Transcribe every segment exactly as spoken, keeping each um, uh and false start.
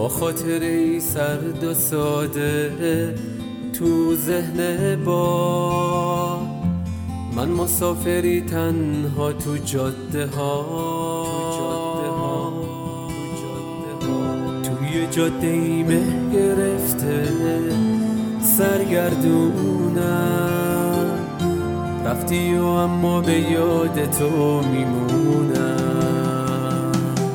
با خاطری سرد و ساده تو ذهن با من مسافری تنها تو جاده ها توی جاده ای مه گرفته سرگردونم رفتی و اما به یاد تو میمونم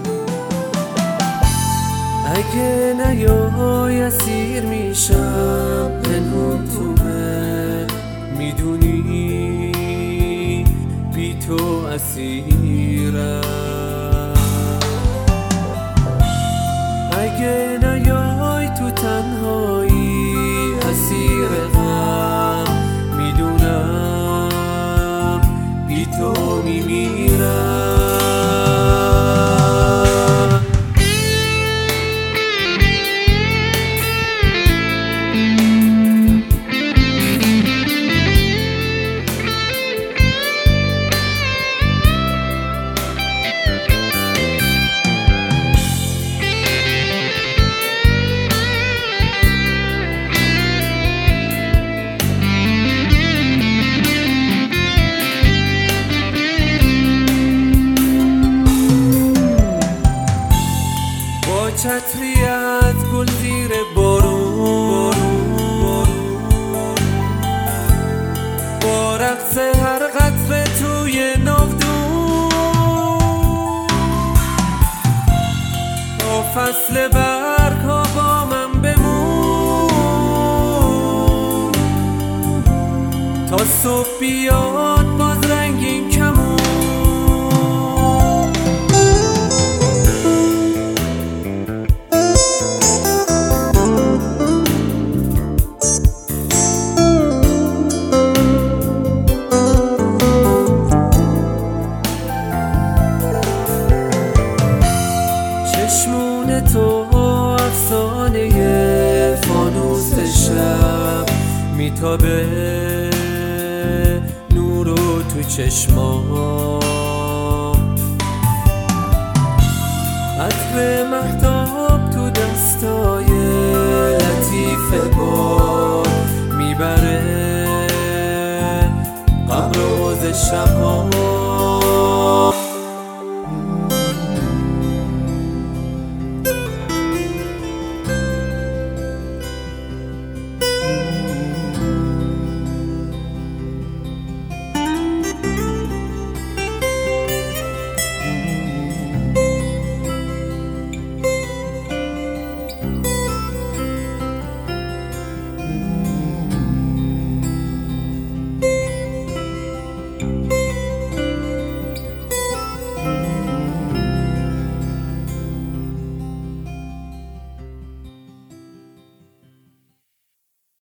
اگه نیای اسیر میشم پنهون تو من میدونی بی تو اسیرم اگه نیای تو تنهایی اسیر غم میدونم بی تو میمیرم چتری از گل زیر بارون با رقص هر قطره توی ناودون با فصل برگ ها با من بمون تا صبح بیاد باز رنگین کمون چشمون تو افسانه فانوس شب میتابه نور و تو چشما عطر مهتاب تو دستای لطیف باد میبره غم روز شبها